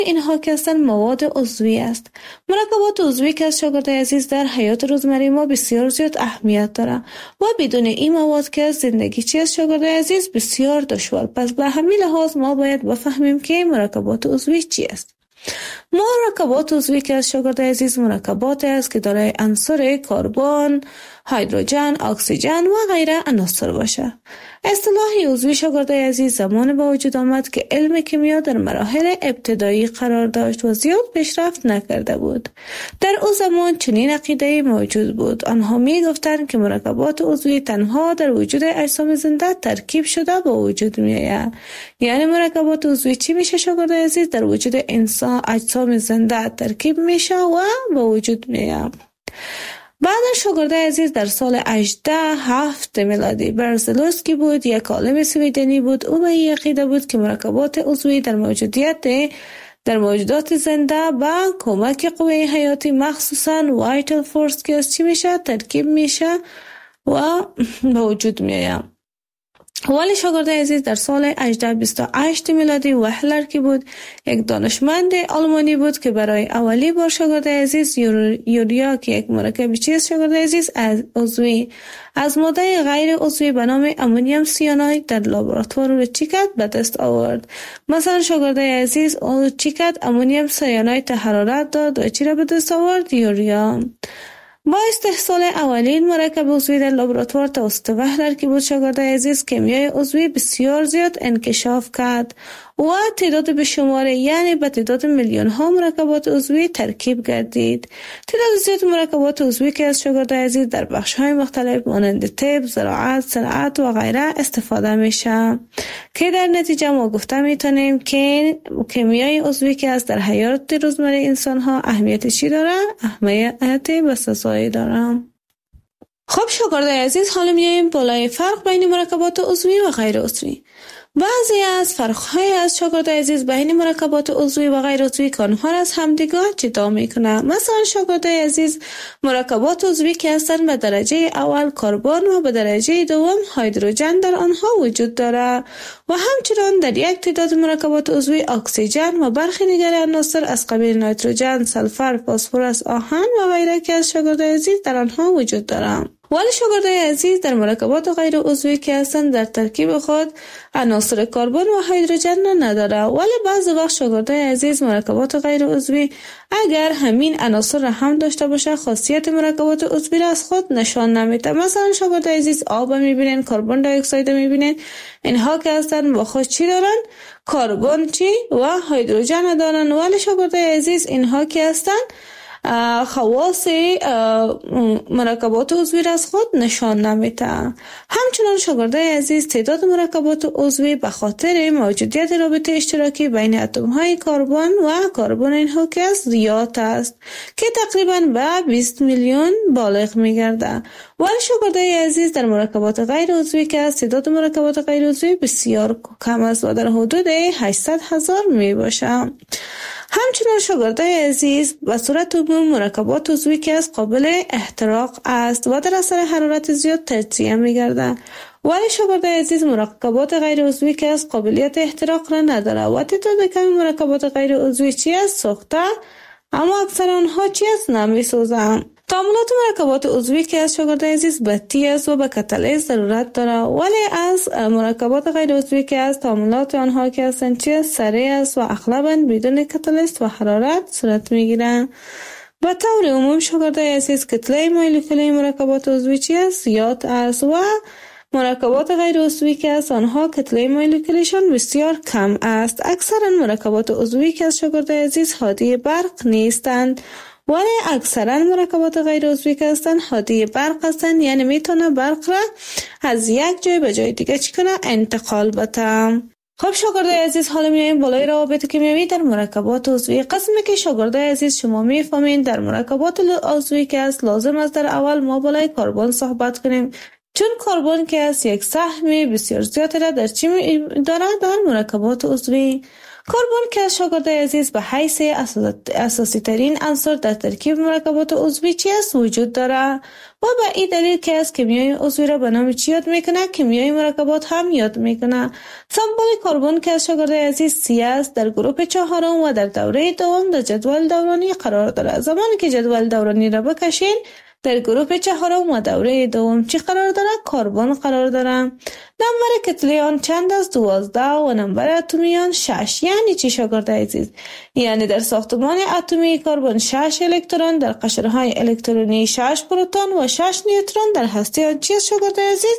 اینها که هستند مواد عضوی است. مرکبات عضوی که از شاگردای عزیز در حیات روزمره ما بسیار زیاد اهمیت دارد و بدون این مواد که از زندگی چی از شاگردای عزیز بسیار دشوار. پس به همین لحاظ ما باید بفهمیم که مرکبات عضوی چی است. مرکبات عضوی که از شاگردای عزیز مرکبات است که دارای عناصر کربن، هیدروژن، اکسیژن و غیره عناصر باشه. اصطلاح عضوی شاگردای عزیز زمان به وجود آمد که علم کیمیا در مراحل ابتدایی قرار داشت و زیاد پیشرفت نکرده بود. در او زمان چنین عقیده موجود بود. آنها می گفتند که مرکبات عضوی تنها در وجود اجسام زنده ترکیب شده به وجود می آید. یعنی مرکبات عضوی چی میشه شاگردای عزیز؟ در وجود انسان اجسام زنده ترکیب میشه و به وجود می آید. بعد شاگردای عزیز در سال 1807 میلادی برزلوسکی بود، یک عالم سویدنی بود. او به این عقیده بود که مرکبات عضوی در موجودات زنده با کمک قوه حیاتی مخصوصاً وایتال فورس که از چی میشه ترکیب میشه و به وجود میاد. ولی شاگردای عزیز در سال 1828 میلادی وهلر که بود یک دانشمند آلمانی بود که برای اولی بار شاگردای عزیز یوریا که یک مرکب چیست شاگردای عزیز عضوی از ماده غیر عضوی به نام امونیم سیاناید در لابراتوار چیکت به دست آورد. مثلا شاگردای عزیز چیکت امونیم سیاناید حرارت داد و چی را به دست آورد؟ یوریا. با استحصال اولین مرکب عضوی در لابراتوار توسط وهلر که بود شاگردای عزیز کیمیای عضوی بسیار زیاد انکشاف کرد و تعداد به شماره یعنی به تعداد میلیون ها مرکبات عضوی ترکیب گردید. تعداد زیاد مرکبات عضوی که از شاگردای عزیز در بخش های مختلف مانند طب، زراعت، صنعت و غیره استفاده میشه که در نتیجه ما گفته میتونیم که کیمیای عضوی که از در حیات روزمره انسان ها اهمیت چی داره؟ اهمیت بسزایی داره. خب شاگردای عزیز حالا میایم بالای فرق بین مرکبات عضوی و غیر عضوی. بعضی از فرق‌های از شاگردای عزیز بین مرکبات عضوی و غیر عضوی که آنها را از همدیگر جدا میکنه. مثلا شاگردای عزیز مرکبات عضوی که هستند به درجه اول کربن و به درجه دوم هیدروژن در آنها وجود داره و همچنین در یک تعداد مرکبات عضوی اکسیژن و برخی دیگر عناصر از قبیل نیتروژن، سلفر، فسفرس، آهن و غیره که از شاگردای عزیز در آنها وجود داره. ولی شاگردای عزیز در مرکبات غیر عضوی که هستند در ترکیب خود عناصر کربن و هیدروژن نداره. ولی بعضی وقت شاگردای عزیز مرکبات غیر عضوی اگر همین عناصر را هم داشته باشه خاصیت مرکبات عضوی را از خود نشان نمیده. مثلا شاگردای عزیز آب میبینن، کربن دی اکساید میبینن، اینها که هستند با خود چی دارن؟ کربن چی و هیدروژن دارن. ولی شاگردای عزیز اینها که هستند خواص مرکبات عضوی را از خود نشان نمیده. همچنان شاگردای عزیز تعداد مرکبات عضوی به خاطر موجودیت رابطه اشتراکی بین اتم های کربن و کربن اینها که زیاد است که تقریبا به 20 میلیون بالغ میگرده. ولی شاگردای عزیز در مرکبات غیر عضوی که تعداد مرکبات غیر عضوی بسیار کم است و در حدود 800,000 می باشه. همچنین شاگردای عزیز به صورت عموم مرکبات عضوی که قابل احتراق است و در اثر حرارت زیاد تجزیه می‌گردند. ولی شاگردای عزیز مرکبات غیر عضوی که قابلیت احتراق را نداره و تعداد کمی مرکبات غیر عضوی چی است؟ سوخته، اما اکثر آنها چی است؟ نمی‌سوزند. تعاملات مرکبات عضوی که از شاگردای عزیز بطی است و به کاتالیز ضرورت داره. ولی از مرکبات غیر عضوی که از تعاملات آنها که هستند چی است؟ سریع است و اغلباً بدون کاتالیست و حرارت صورت میگیرند. به طور عموم شاگردای عزیز کتله مولکولی مرکبات عضوی چی است؟ زیاد است و مرکبات غیر عضوی که از آنها کتله مولکولیشان بسیار کم است. اکثرا مرکبات عضوی که از شاگردای عزیز حادی برق نیستند. ولی اکثرا مرکبات غیر عضوی که هستند حادی برق هستند، یعنی میتونه برق را از یک جای به جای دیگه چی کنه؟ انتقال بده. خب شاگردای عزیز حالا میایم بالای روابط کیمیایی در مرکبات عضوی. قسمی که شاگردای عزیز شما میفهمین در مرکبات عضوی که است لازم است در اول ما بالای کربن صحبت کنیم، چون کربن که است یک سهم بسیار زیاد را در چی داره؟ در مرکبات عضوی. کربن که از شاگرد عزیز به حیث اساسی ترین عنصر در ترکیب مرکبات عضوی چی است وجود داره و به این دلیل که از کیمیای عضوی را به نام چی یاد میکنه کیمیای مرکبات هم یاد میکنه. سمبل کربن که از شاگرد عزیز سی است در گروه چهارم و در دوره دوم در جدول دورانی قرار دارد. زمانی که جدول دورانی را بکشین در گروه چهارم و دوره دوم چی قرار داره؟ کربن قرار داره. نمبر کتله آن چند است؟ 12 و نمبر اتمی آن 6. یعنی چی شاگرد عزیز؟ یعنی در ساختمان اتمی کربن 6 الکترون، در قشرهای الکترونی 6 پروتون و 6 نیوترون در هسته آن چی است شاگرد عزیز؟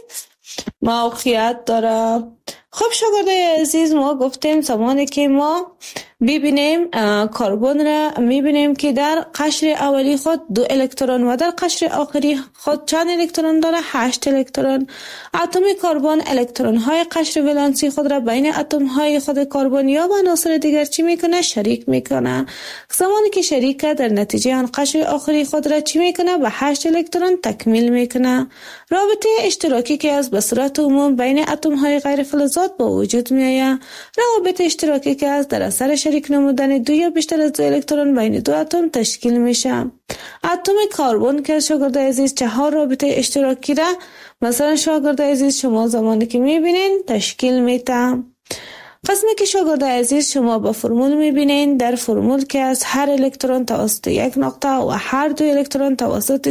موقعیت داره. خب شاگرد عزیز ما گفتیم زمانی که ما ببینیم کربن را میبینیم که در قشر اولی خود 2 الکترون و در قشر آخری خود چند الکترون داره؟ 8 الکترون. اتم کربن الکترون های قشر ولانسی خود را بین اتم های خود کربن یا با عناصر دیگر چی میکنه؟ شریک میکنه. زمانی که شریکه در نتیجه آن قشر آخری خود را چی میکنه؟ به 8 الکترون تکمیل میکنه. رابطه اشتراکی که از به صورت عموم بین اتم های غیر فلزات با وجود میآید. روابط اشتراکی که از در اثر شریک نمودن 2 یا بیشتر از 2 الکترون بین 2 اتم تشکیل میشه. اتم کربن که شاگرد عزیز 4 رابطه اشتراکی را مثلا شاگرد عزیز شما زمانی که میبینین تشکیل میده. قسمی که شاگرد عزیز شما با فرمول میبینین در فرمول که از هر الکترون توسط یک نقطه و هر 2 الکترون توسط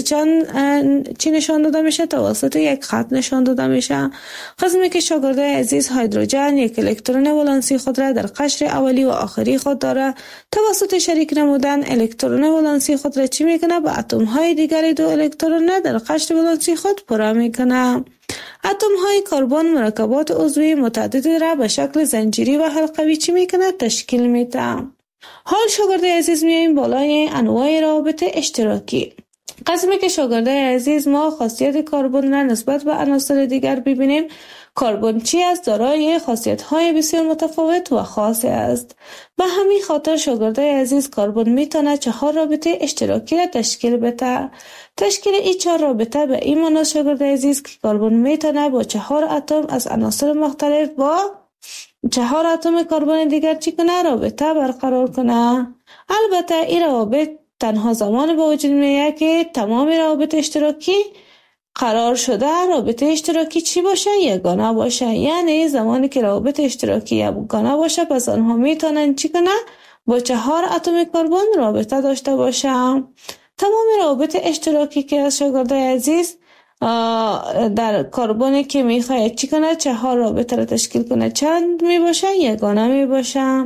چی نشان داده میشه؟ توسط یک خط نشان داده میشه. قسمی که شاگرد عزیز هیدروژن یک الکترون ولانسی خود را در قشر اولی و آخری خود داره، توسط شریک نمودن الکترون ولانسی خود را چی میکنه؟ به اتم های دیگر 2 الکترون در قشر ولانسی خود پر میکنه. اتم های کربن مرکبات عضوی متعددی را به شکل زنجیری و حلقوی چی میکنه؟ تشکیل میده. حال شاگرد عزیز میاییم بالای انواع روابط اشتراکی. قسمی که شاگرد عزیز ما خاصیت کربن را نسبت به عناصر دیگر ببینیم. کربن چی است؟ دارای خاصیت های بسیار متفاوت و خاص است. به همین خاطر شاگرد عزیز کربن میتونه 4 رابطه اشتراکی را تشکیل بده. تشکیل این 4 رابطه به این معنی شاگرد عزیز که کربن میتونه با 4 اتم از عناصر مختلف با 4 اتم کربن دیگر چی کنه؟ رابطه برقرار کنه. البته این روابط تنها زمان با وجود میاد که تمام روابط اشتراکی قرار شده رابطه اشتراکی چی باشه؟ یگانه باشه. یعنی زمانی که روابط اشتراکی یگانه باشه پس آنها میتونن چی کنه؟ با 4 اتم کربن رابطه داشته باشه. تمام روابط اشتراکی که از شاگرد عزیز در کربن که میخواید چی کنه؟ 4 رابطه را تشکیل کنه چند می باشه؟ یگانه می باشه.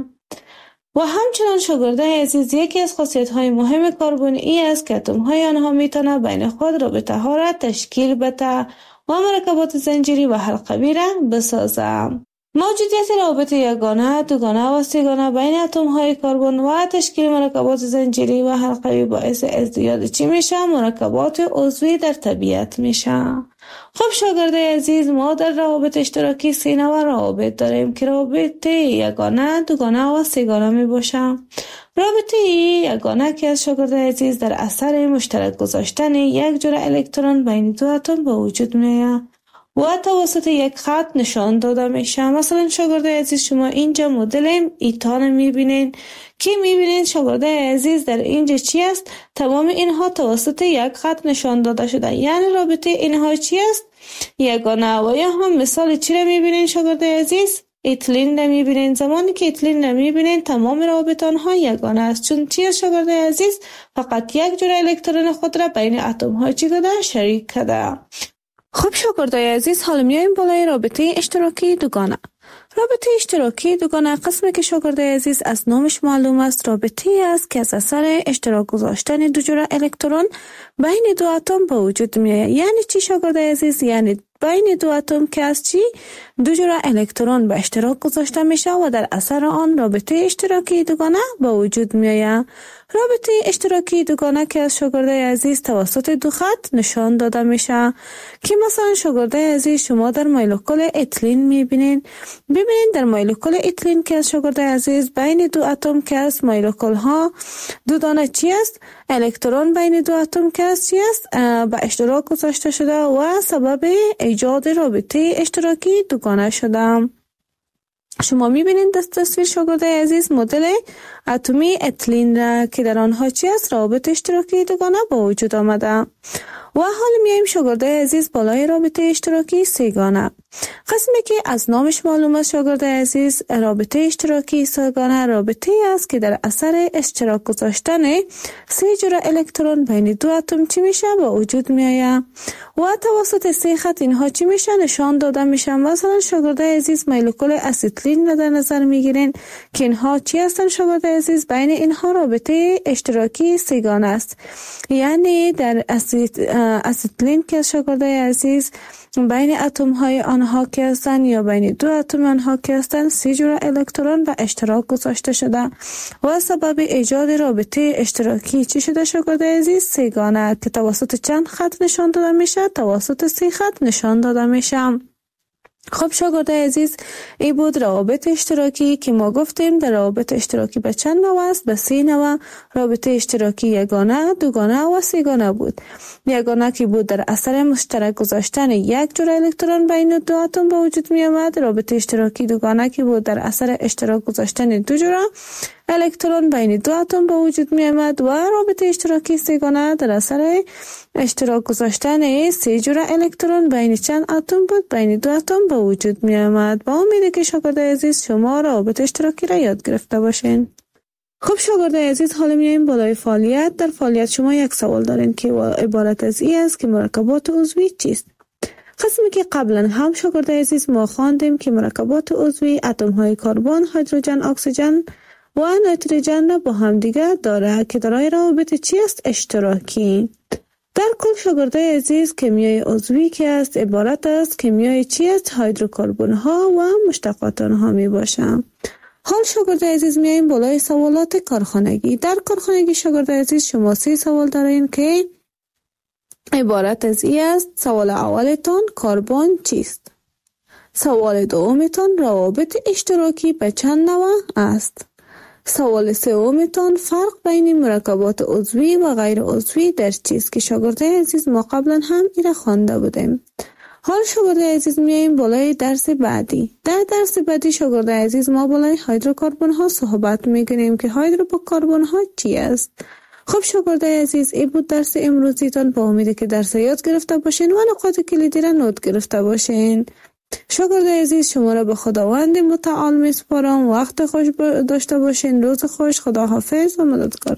و همچنان شاگرد عزیز یکی از خاصیت های مهم کربن ای است که اتم های آنها میتونه بین خود رابطه ها را تشکیل بده و مرکبات زنجیری و حلقوی را بسازه. موجودیت روابط یگانه، دوگانه و سه‌گانه بین اتم های کربن و تشکیل مرکبات زنجیری و حلقوی باعث ازدیاد چی میشه؟ مرکبات عضوی در طبیعت میشه. خب شاگرد عزیز ما در روابط اشتراکی 3 نوع روابط داریم که رابطه یگانه، دوگانه و سه‌گانه می باشه. رابطه یگانه که از شاگرد عزیز در اثر مشترک گذاشتن یک جرعه الکترون بین 2 اتم به وجود میاد و توسط یک خط نشان داده میشه. مثلا شاگرد عزیز شما اینجا مدل ایتان میبینین که میبینین شاگرد عزیز در اینجا چی است؟ تمام اینها توسط یک خط نشان داده شده. یعنی رابطه اینها چی است؟ یگانه. و یا هم مثال چی را میبینین شاگرد عزیز؟ ایتلین را میبینین. زمانی که ایتلین را میبینین تمام روابط آنها یگانه است. چون چی است شاگرد عزیز؟ فقط یک جرعه الکترون خود را بین اتم ها چی کرده؟ شریک کرده. خب شاگردای عزیز حالا میایم بالای رابطه اشتراکی دوگانه. رابطه اشتراکی دوگانه قسمی که شاگردای عزیز از نامش معلوم است رابطه است که از اثر اشتراک گذاشتن 2 جرعه الکترون بین 2 اتم به وجود میآید. یعنی چی شاگردای عزیز؟ یعنی بین 2 اتم که از چی 2 جرعه الکترون به اشتراک گذاشته میشه و در اثر آن رابطه اشتراکی دوگانه به وجود میآید. رابطه اشتراکی دوگانه که از شاگردای عزیز توسط 2 خط نشان داده میشه که مثلا شاگردای عزیز شما در مولکول اتلین میبینین. ببینین در مولکول اتلین که از شاگردای عزیز بین 2 اتم که از مولکول ها 2 دانه چی است؟ الکترون بین 2 اتم که از چی است؟ به اشتراک گذاشته شده و سبب ایجاد رابطه اشتراکی دوگانه شده. شما میبینید در تصویر شاگردای عزیز مدل اتمی اتیلین را که در آنها چی است؟ روابط اشتراکی دوگانه با وجود آمده. و حال میایم شاگردای عزیز بالای رابطه اشتراکی سه‌گانه. قسمی که از نامش معلوم است شاگردای عزیز، رابطه اشتراکی سه‌گانه رابطه است که در اثر اشتراک گذاشتن 3 جرعه الکترون بین 2 اتم چی میشه با وجود میآید و توسط 3 خط اینها چی میشه نشان داده میشن. مثلا شاگردای عزیز مولکول اسیتیلین را در نظر میگیرین که اینها چی هستن شاگردای عزیز؟ بین اینها رابطه اشتراکی سه‌گانه است. یعنی در اسیتیلین که شاگردای عزیز بین اتم های آنها که هستند یا بین 2 اتم آنها که هستند 3 جرعه الکترون به اشتراک گذاشته شده و سبب ایجاد رابطه اشتراکی چی شده شاگردای عزیز؟ سه‌گانه که توسط چند خط نشان داده میشه؟ توسط 3 خط نشان داده میشه. خب شاگردای عزیز این بود روابط اشتراکی که ما گفتیم در روابط اشتراکی به چند نوع است؟ به 3 نوع. رابطه اشتراکی یگانه، دوگانه و سه‌گانه بود. یگانه که بود در اثر مشترک گذاشتن 1 جرعه الکترون بین 2 اتم به وجود می آمد. رابطه اشتراکی دوگانه که بود در اثر اشتراک گذاشتن 2 جرعه الکترون بین 2 اتم به وجود می آمد و رابطه اشتراکی سه‌گانه در اثر اشتراک گذاشتن 3 جرعه الکترون بین چند اتم بود؟ بین 2 اتم به وجود می آمد. با امید که شاگردای عزیز شما روابط اشتراکی را یاد گرفته باشین. خب شاگردای عزیز حالا میایم بالای فعالیت. در فعالیت شما یک سوال دارین که عبارت از این است که مرکبات عضوی چیست؟ قسمی که قبلا هم شاگردای عزیز ما خواندیم که مرکبات عضوی اتم های کربن، هیدروژن، اکسیژن و نیتروژن را با هم دیگر داره که دارای روابط چی است؟ اشتراکی. در کل شاگردای عزیز کیمیای عضوی که است عبارت است کیمیای چی است؟ هیدروکربن ها و مشتقات آنها می باشند. حال شاگردای عزیز میایم بالای سوالات کارخانگی. در کارخانگی شاگردای عزیز شما 3 سوال دارین که عبارت از این است. سوال اولتان کربن چیست؟ سوال دومتان روابط اشتراکی به چند نوع است؟ سوال سومتان فرق بین مرکبات عضوی و غیر عضوی در چیست که شاگردای عزیز ما قبلا هم ایره خوانده بودیم. حال شاگردای عزیز میایم بالای درس بعدی. در درس بعدی شاگردای عزیز ما بالای هیدروکربن ها صحبت میکنیم که هیدروکربن ها چی است. خب شاگردای عزیز این بود درس امروزیتان. با امید که درس یاد گرفته باشین و نقاط کلیدی را نوت گرفته باشین. شاگردای عزیز شما را به خداوند متعال میسپارم. وقت خوش داشته باشین. روز خوش. خداحافظ و مددگار.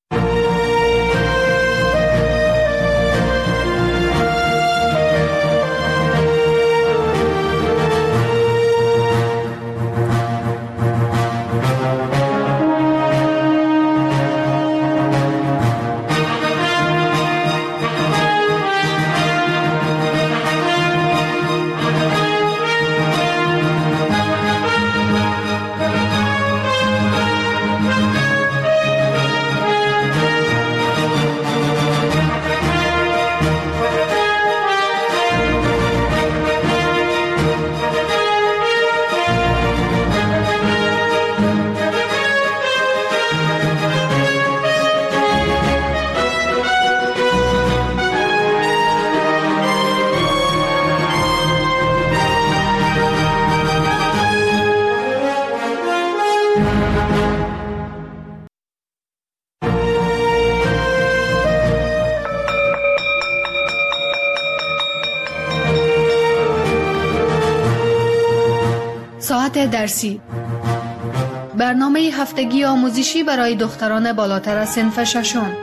ساعت درسی، برنامه هفتگی آموزشی برای دختران بالاتر از صنف ششم.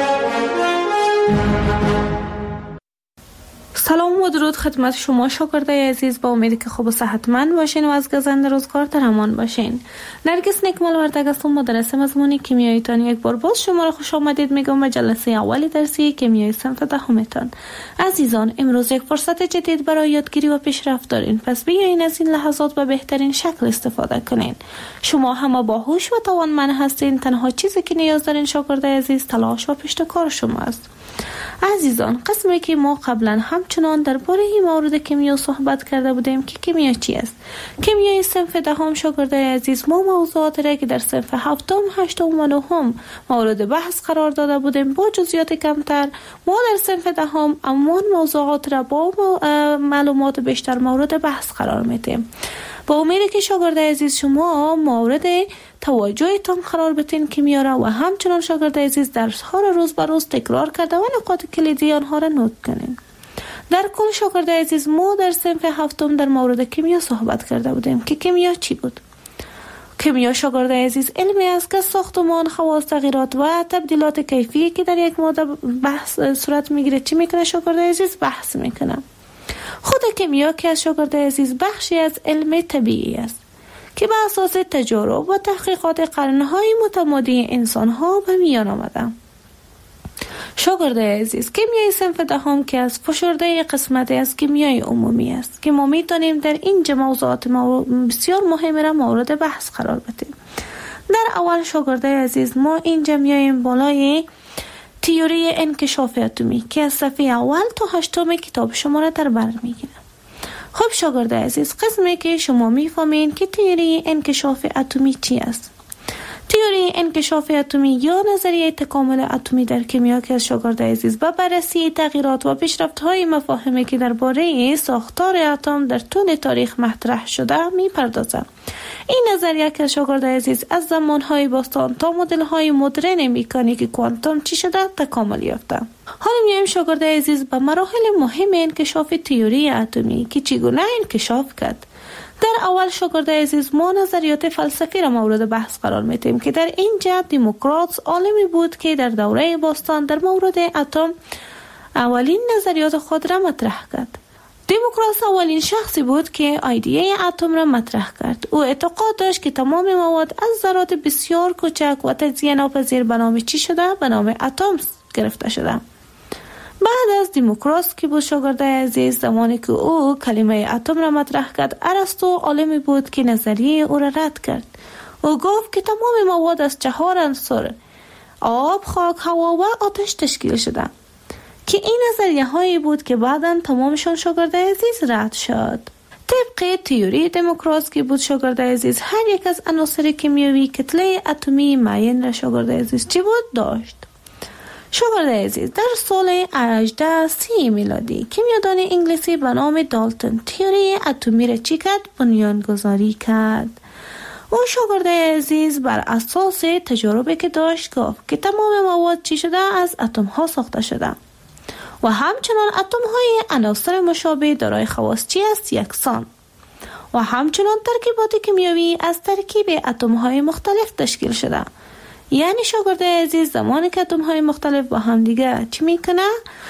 سلام و درود خدمت شما شاگردای عزیز. با امیدی که خوب و صحتمند باشین و از گزند روزگار در امان باشین. نرگس نکمال وردگ هستم، مدرس مضمون کیمیایتان. یک بار باز شما را خوش آمدید میگم به جلسه اولی درسی کیمیای صنف دهمتان. عزیزان امروز یک فرصت جدید برای یادگیری و پیشرفت دارین، پس بیاین از این لحظات به بهترین شکل استفاده کنین. شما همه باهوش و توانمند هستین. تنها چیزی که نیاز دارین شاگردای عزیز تلاش و پشتکار شما است. عزیزان قسمی که ما قبلا همچنان درباره این مورد کیمیا صحبت کرده بودیم که کیمیا چی است. کیمیای صنف دهم شاگردای عزیز ما موضوعات را که در صنف هفتم، هشتم و نهم مورد بحث قرار داده بودیم با جزئیات کمتر، ما در صنف دهم امان موضوعات را با معلومات بیشتر مورد بحث قرار میدیم. با امید که شاگرد عزیز شما مورد توجهتان قرار بدین کیمیا را و همچنان شاگرد عزیز درس ها را روز به روز تکرار کرده و نکات کلیدی آنها را نوت کنین. در کل شاگرد عزیز ما در صنف هفتم در مورد کیمیا صحبت کرده بودیم که کیمیا چی بود؟ کیمیا شاگرد عزیز علمی است که ساختمان، خواص، تغییرات و تبدیلات کیفی که در یک ماده بحث صورت میگیره چی میکنه شاگرد عزیز؟ بحث میکنه. خود کیمیا که از شاگرد عزیز بخشی از علم طبیعی است که به اساس تجارب و تحقیقات قرنهای متمادی انسانها به میان آمده. شاگرد عزیز کیمیای صنف دهم که از فشرده قسمتی از کیمیای عمومی است که ما میتونیم در اینجا موضوعات بسیار مهم را مورد بحث قرار بدیم. در اول شاگرد عزیز ما اینجا میایم بالای تئوری انکشاف اتمی که از صفحه اول تا 8 کتاب شما را در بر میگیره. خب شاگرد عزیز قسمی که شما میفهمین که تئوری انکشاف اتمی چی است. تئوری انکشاف اتمی یا نظریه تکامل اتمی در کیمیا که از شاگرد عزیز با بررسی تغییرات و پیشرفت‌های مفاهیمی که درباره ساختار اتم در طول تاریخ مطرح شده میپردازد. این نظریه که شاگرد عزیز از زمانهای باستان تا مدل‌های مدرن مکانیک کوانتوم چی شده تکامل یافته. حالا میایم شاگرد عزیز به مراحل مهم انکشاف تئوری اتمی که چگونه انکشاف کرد. در اول شاگرد عزیز ما نظریات فلسفی را مورد بحث قرار میدیم که در اینجا دموکریتوس عالمی بود که در دوره باستان در مورد اتم اولین نظریات خود را مطرح کرد. دموکریتوس اولین شخصی بود که ایده اتم را مطرح کرد. او اعتقاد داشت که تمام مواد از ذرات بسیار کوچک و تجزیه ناپذیر به نام چی شده؟ به نام اتم گرفته شده. بعد از دموکریتوس که بود شاگرد عزیز زمانی که او کلمه اتم را مطرح کرد ارسطو عالمی بود که نظریه او را رد کرد. او گفت که تمام مواد از 4 عنصر آب، خاک، هوا و آتش تشکیل شده که این نظریه هایی بود که بعداً تمامشان شاگرد عزیز رد شد. طبق تئوری دموکریتوس که بود شاگرد عزیز هر یک از عناصر کیمیایی کتله اتمی معین را شاگرد عزیز چی بود داشت. شاگرد عزیز در سال 1830 میلادی کیمیادان انگلیسی به نام دالتون تئوری اتمی را چی کرد؟ بنیانگذاری کرد. او شاگرد عزیز بر اساس تجربه که داشت گفت که تمام مواد چی شده؟ از اتم ها ساخته شده و همچنان اتم های عناصر مشابه دارای خواص چی است؟ یکسان و همچنان ترکیبات کیمیایی از ترکیب اتم های مختلف تشکیل شده. یعنی شاگرد عزیز زمانی که اتم های مختلف با هم دیگه چی میکنه؟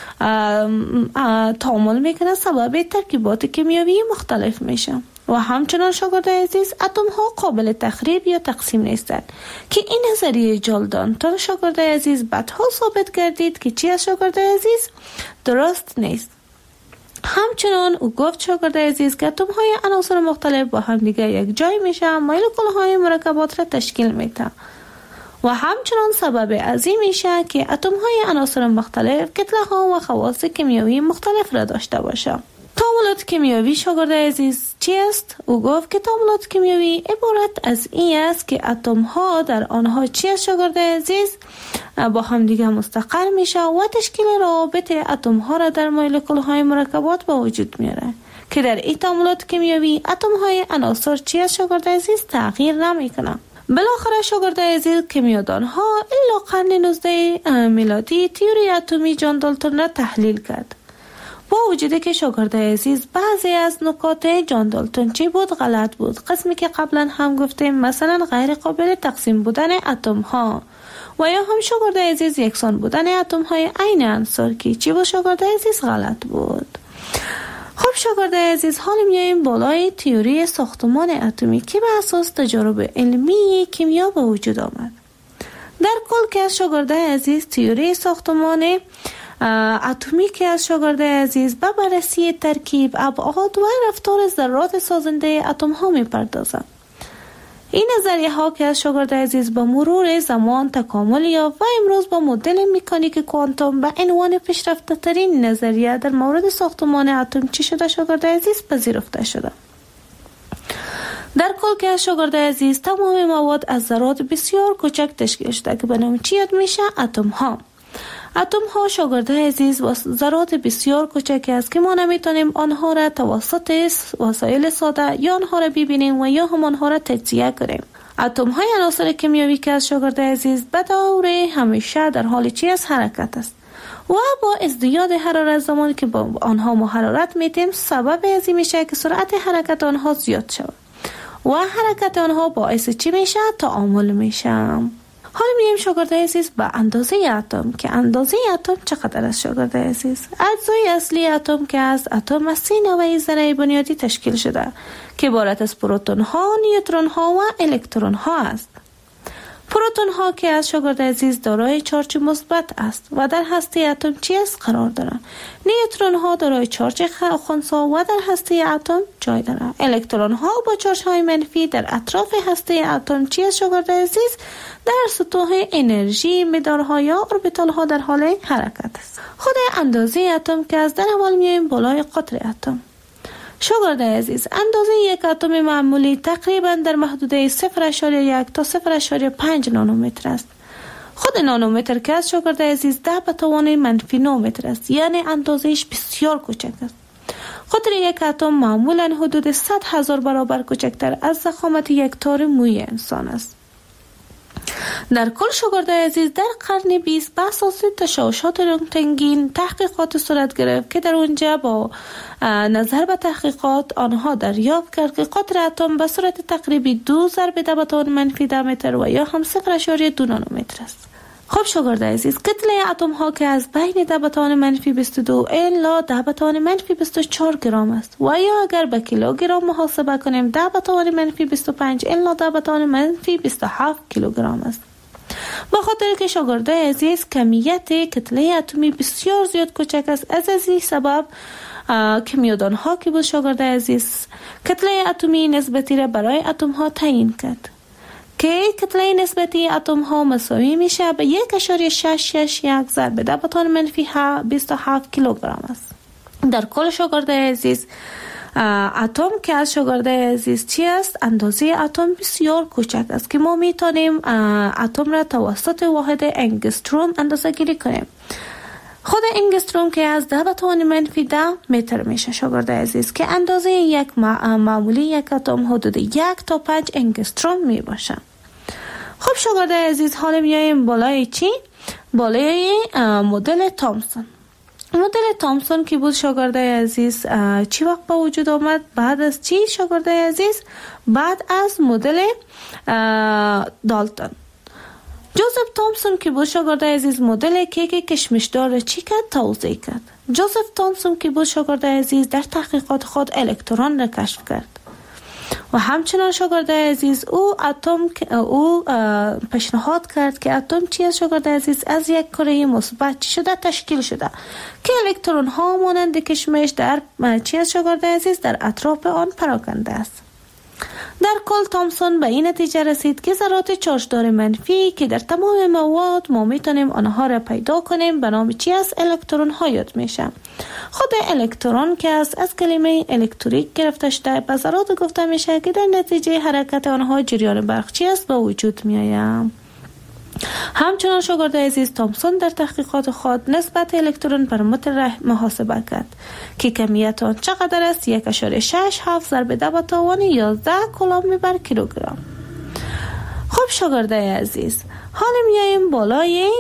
تعامل میکنه سبب ترکیبات کیمیایی مختلف میشه و همچنان شاگرد عزیز اتم ها قابل تخریب یا تقسیم نیستند که این نظریه جالدان تا شاگرد عزیز بعدها ثابت گردید که چی از شاگرد عزیز درست نیست. همچنان او گفت شاگرد عزیز که اتم های عناصر مختلف با هم دیگه یک جای میشه مولکول های مرکبات را تشکیل میده و همچنان سبب ازی میشه که اتم های عناصر مختلف کتله ها و خواص کیمیایی مختلف را داشته باشه. تعاملات کیمیایی شاگرد عزیز چی است؟ او گفت که تعاملات کیمیایی عبارت از این است که اتم ها در آنها چی است شاگرد عزیز؟ با هم دیگه مستقر میشه و تشکیل روابط اتم ها را در مولکول های مرکبات به وجود میاره که در این تعاملات کیمیایی اتم های عناصر چی است شاگرد عزیز؟ تغییر نمیکنه. بالاخره شاگرد عزیز کیمیادان ها الا قرن 19 میلادی تئوری اتمی جان دالتون را تحلیل کرد. با وجودی که شاگرد عزیز بعضی از نکات جان دالتون چی بود؟ غلط بود. قسمی که قبلا هم گفتیم مثلا غیر قابل تقسیم بودن اتم ها و یا هم شاگرد عزیز یکسان بودن اتم های عین عنصر که چی بود شاگرد عزیز غلط بود. خب شاگرد عزیز حالا میاییم بالای تئوری ساختمان اتمی که به اساس تجارب علمی کیمیا به وجود آمد. در کل که از شاگرد عزیز تئوری ساختمان اتمی که از شاگرد عزیز به بررسی ترکیب، ابعاد و رفتار ذرات سازنده اتم ها میپردازد. این نظریه ها که از شاگرد عزیز به مرور زمان تکامل یافت و امروز با مدل مکانیک کوانتوم به عنوان پیشرفته ترین نظریه در مورد ساختمان اتم چی شده شاگرد عزیز پذیرفته شده. در کل که از شاگرد عزیز تمام مواد از ذرات بسیار کوچک تشکیل شده که به نام چی یاد میشه؟ اتم ها. اتم ها شاگرده عزیز ذرات بسیار کوچکی است که ما نمیتونیم آنها را توسط وسایل ساده یا آنها را ببینیم و یا هم آنها را تجزیه کنیم. اتم های عناصر کیمیایی که از شاگرده عزیز به طور همیشه در حال چی از حرکت است و با ازدیاد حرارت زمانی که با آنها ما حرارت میتیم سبب ازی میشه که سرعت حرکت آنها زیاد شود و حرکت آنها باعث چی میشه؟ تعامل میشه. حالا میریم شاگرده عزیز به اندازه اتم که اندازه اتم چقدر است شاگرده عزیز؟ اجزای اصلی اتم که از اتم از 3 نوع ذره بنیادی تشکیل شده که عبارت از پروتون ها، نیوترون ها و الکترون ها است. پروتون ها که از شاگرد عزیز دارای چارج مثبت است و در هسته اتم چی است قرار دارند. نیوترون ها دارای چارج خنثی و در هسته اتم جای دارند. الکترون ها با چارج های منفی در اطراف هسته اتم چی است شاگرد عزیز؟ در سطوح انرژی مدارها یا اوربیتال ها در حال حرکت است. خود اندازه اتم که از در اول میایم بالای قطر اتم. شاگرد عزیز اندازه یک اتم معمولی تقریبا در محدوده 0.1 تا 0.5 نانومتر است. خود نانومتر که از شاگرد عزیز 10 به توان منفی 9 متر است، یعنی اندازهش بسیار کوچک است. قطر یک اتم معمولا حدود 100,000 برابر کوچکتر از ضخامت یک تار موی انسان است. در کل شاگرد عزیز در قرن 20 به اساس تشعشعات رنتگن تحقیقات صورت گرفت که در اونجا با نظر به تحقیقات آنها دریافت کرد که قطر اتم به صورت تقریبی 2 ضرب 10 به توان منفی 10 متر و یا هم 0.2 نانومتر است. خب شاگرد عزیز کتله اتم ها که از بین 10 به توان منفی 22 الی 10 به توان منفی 24 گرم است و یا اگر به کیلوگرم محاسبه کنیم 10 به توان منفی 25 الی 10 به توان منفی 27 کیلوگرم است. با خاطر که شاگرد عزیز کمیت کتله اتمی بسیار زیاد کوچک است، از این سبب کمیادان ها که بود شاگرد عزیز کتله اتمی نسبتی را برای اتم ها تعیین کرد که کتله نسبتی اتم ها مساوی میشه به 1.661 ضرب 10 به توان منفی 27 کیلوگرم است. در کل شاگرد عزیز اتم که از شاگرد عزیز چی است؟ اندازه اتم بسیار کوچک است که ما میتونیم اتم را توسط واحد انگستروم اندازه گیری کنیم. خود انگستروم که از 10 به توان منفی 10 متر میشه شاگرد عزیز که اندازه یک معمولی یک اتم حدود 1 تا 5 انگستروم میباشه. خب شاگرد عزیز حالا میایم بالای چی؟ بالای مدل تامسون. مدل تامسون که بود شاگرد عزیز چی وقت به وجود آمد؟ بعد از چی شاگرد عزیز؟ بعد از مدل دالتون. جوزف تامسون که بود شاگرد عزیز مدل کیک کشمشدار چی کرد؟ توضیح کرد. جوزف تامسون که بود شاگرد عزیز در تحقیقات خود الکترون را کشف کرد و همچنان شاگرد عزیز او پیشنهاد کرد که اتم چی است شاگرد عزیز؟ از یک کره مثبت چی شده؟ تشکیل شده که الکترون ها مانند کشمش در چی است شاگرد عزیز؟ در اطراف آن پراکنده است. در کل تامسون به این نتیجه رسید که ذرات چارجدار منفی که در تمام مواد ما میتونیم آنها را پیدا کنیم به نام چی است؟ الکترون ها یاد میشه. خود الکترون که از کلمه الکتریک گرفته شده به ذرات گفته میشه که در نتیجه حرکت آنها جریان برق چی است؟ به وجود میآید. همچنان شاگرد عزیز تامسون در تحقیقات خود نسبت الکترون بر متر محاسبه کرد که کمیت آن چقدر است؟ 1.67 ضرب 10 به توان 11 کولوم بر کیلوگرم. خب شاگرد عزیز حالا میایم بالای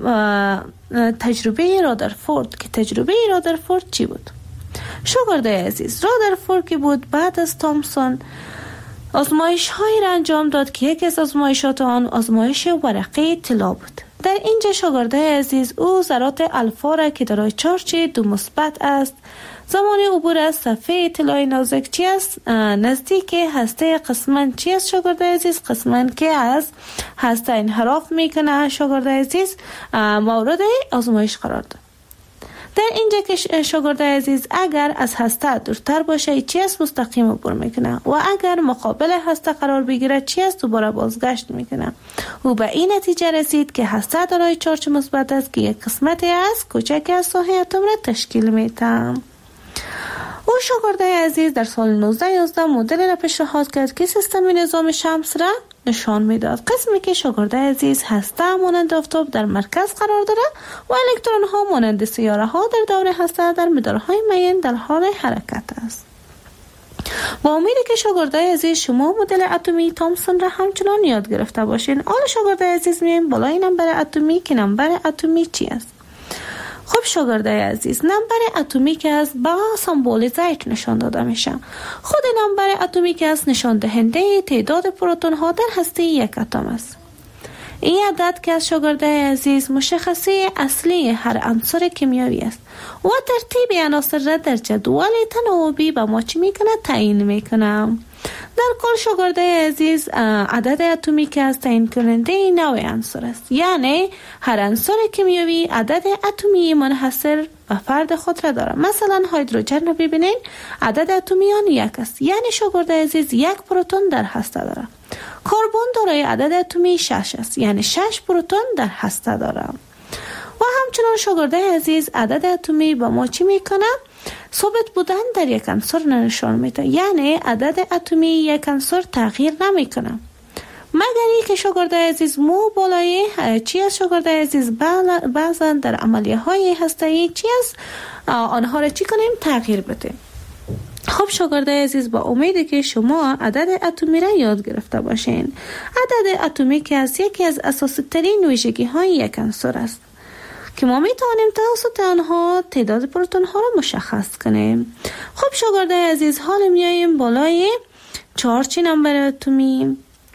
تجربه رادرفورد که تجربه رادرفورد چی بود؟ شاگرد عزیز رادرفورد که بود بعد از تامسون آزمایش هایی را انجام داد که یکی از آزمایشات آن آزمایش ورقه طلا بود. در اینجا شاگرد عزیز او ذرات الفا را که دارای چارج 2 مثبت است زمانی عبور از صفحه طلای نازک چی است؟ نزدیک هسته قسمت چی است شاگرد عزیز؟ قسمت که از هسته انحراف میکنه شاگرد عزیز مورد آزمایش قرار داد. در اینجا که شاگرد عزیز اگر از هسته دورتر باشه چی است؟ مستقیم عبور میکنه و اگر مقابل هسته قرار بگیره چی است؟ دوباره بازگشت میکنه. او به این نتیجه رسید که هسته دارای چارج مثبت است که یک قسمتی از کوچک از ساحه اتم را تشکیل میده. او شاگرد عزیز در سال 1911 مدل را پیشنهاد کرد که سیستم نظام شمس را نشان میداد. قسمی که شاگرد عزیز هسته مانند آفتاب در مرکز قرار داره و الکترون ها مانند سیاره ها در دور هسته در مدارهای معین در حال حرکت است. با امیدی که شاگردای عزیز شما مدل اتمی تامسون را همچنان یاد گرفته باشین. حالا شاگردای عزیز میایم بالای نمبر اتمی که نمبر اتمی چی است؟ خب شاگردای عزیز، نمبر اتمیک است با سمبل زیت نشان داده میشه. خود نمبر اتمیک است نشان دهنده تعداد پروتون ها در هسته یک اتم است. این عدد که از شاگردای عزیز مشخصه اصلی هر عنصر کیمیایی است و ترتیب عناصر را در جدول تناوبی به ما چی میکنه؟ تعیین میکنه. در کل شاگردای عزیز عدد اتمیک است تعیین کننده نوع عنصر است، یعنی هر عنصر کیمیایی عدد اتمی منحصر به فرد خود را دارد. مثلا هیدروژن را ببینید عدد اتمی آن یک است، یعنی شاگردای عزیز یک پروتون در هسته دارد. کربن دارای عدد اتمی 6 است، یعنی 6 پروتون در هسته دارد. و همچنان شاگردای عزیز عدد اتمی به ما چی میکنه؟ ثابت بودن در یک عنصر نشان میده، یعنی عدد اتمی یک عنصر تغییر نمیکنه مگر اینکه شاگردای عزیز مو بالای چی از شاگردای عزیز بعضا در عملیه های هسته‌ای چی از آنها را چی کنیم؟ تغییر بدیم. خب شاگردای عزیز با امیده که شما عدد اتمی را یاد گرفته باشین. عدد اتمی که از یکی از اساسی ترین ویژگی های یک عنصر است که ما میتوانیم توسط آنها تعداد پروتون ها را مشخص کنیم. خب شاگردای عزیز حال میاییم بالای 4 نمبر اتمی.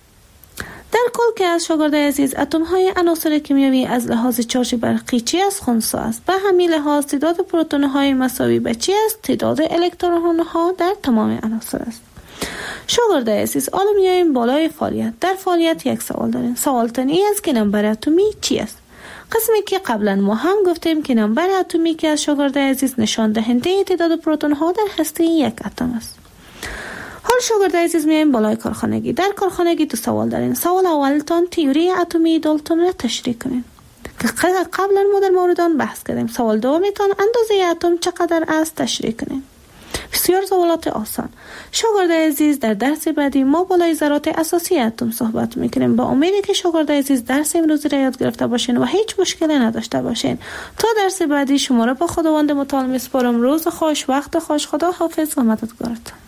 در کل که از شاگردای عزیز اتم های عناصر کیمیایی از لحاظ چارج برقی چی است؟ خنثی است. به همین لحاظ تعداد پروتون های مساوی به چی است؟ تعداد الکترون ها در تمام عناصر است. شاگردای عزیز حالا میاییم بالای فعالیت. در فعالیت یک سوال داریم. سوال تنی است که نمبر اتمی چی است؟ قسمی که قبلا ما هم گفتیم که نمبر اتمی که از شاگردای عزیز نشان دهنده تعداد پروتون ها در هسته یک اتم است. حال شاگردای عزیز میایم بالای کارخانگی. در کارخانگی دو سوال دارین. سوال اولتان تئوری اتمی دالتون را تشریح کنین که قبلا ما در موردان بحث کردیم. سوال دومیتان اندازه اتم چقدر است تشریح کنین. بسیار سوالات آسان. شاگردای عزیز در درس بعدی ما بالای ذرات اساسی اتم صحبت میکنیم. با امیدی که شاگردای عزیز درس امروزی را یاد گرفته باشین و هیچ مشکلی نداشته باشین. تا درس بعدی شما را با خداوند متعال میسپارم. روز خوش، وقت خوش. خدا حافظ و مددگارتان.